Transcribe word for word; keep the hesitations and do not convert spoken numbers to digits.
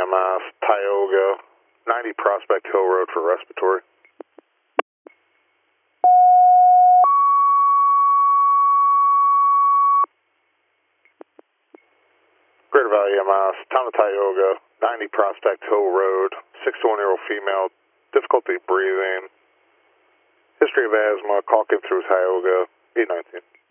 M S, Tioga, ninety Prospect Hill Road for respiratory. Greater Valley M S, town of Tioga, ninety Prospect Hill Road, sixty-one-year-old female, difficulty breathing, history of asthma, call came through Tioga, eight nineteen.